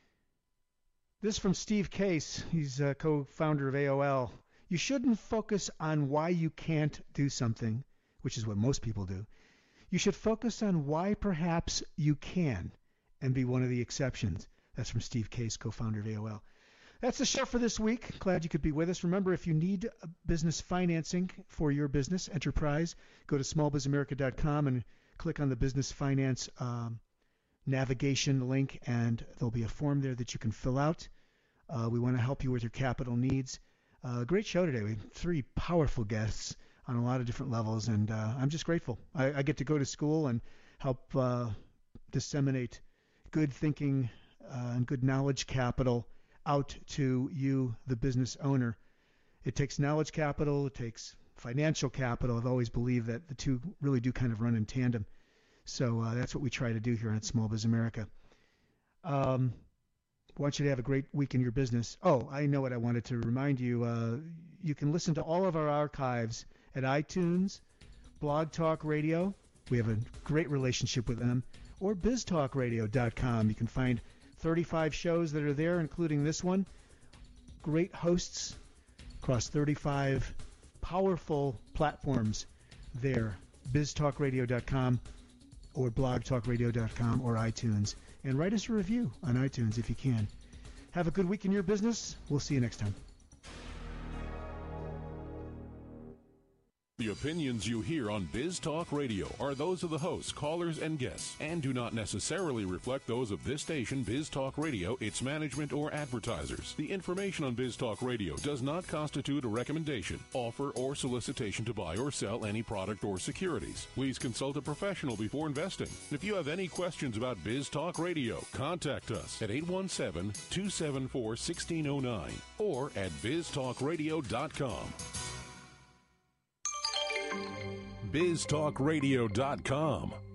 This from Steve Case. He's a co-founder of A O L. You shouldn't focus on why you can't do something, which is what most people do. You should focus on why perhaps you can and be one of the exceptions. That's from Steve Case, co-founder of A O L. That's the show for this week. Glad you could be with us. Remember, if you need business financing for your business enterprise, go to small biz america dot com and click on the business finance um, navigation link, and there'll be a form there that you can fill out. Uh, we want to help you with your capital needs. Uh, great show today. We have three powerful guests on a lot of different levels, and uh, I'm just grateful. I, I get to go to school and help uh, disseminate good thinking uh, and good knowledge capital out to you, the business owner. It takes knowledge capital. It takes financial capital. I've always believed that the two really do kind of run in tandem. So uh, that's what we try to do here on Small Biz America. Um, I want you to have a great week in your business. Oh, I know what I wanted to remind you. Uh, you can listen to all of our archives at iTunes, Blog Talk Radio. We have a great relationship with them. Or biz talk radio dot com. You can find thirty-five shows that are there, including this one. Great hosts across thirty-five powerful platforms there biz talk radio dot com or blog talk radio dot com or iTunes. And write us a review on iTunes if you can. Have a good week in your business. We'll see you next time. The opinions you hear on Biz Talk Radio are those of the hosts, callers, and guests, and do not necessarily reflect those of this station, Biz Talk Radio, its management, or advertisers. The information on Biz Talk Radio does not constitute a recommendation, offer, or solicitation to buy or sell any product or securities. Please consult a professional before investing. If you have any questions about Biz Talk Radio, contact us at eight one seven, two seven four, one six zero nine or at biz talk radio dot com. biz talk radio dot com.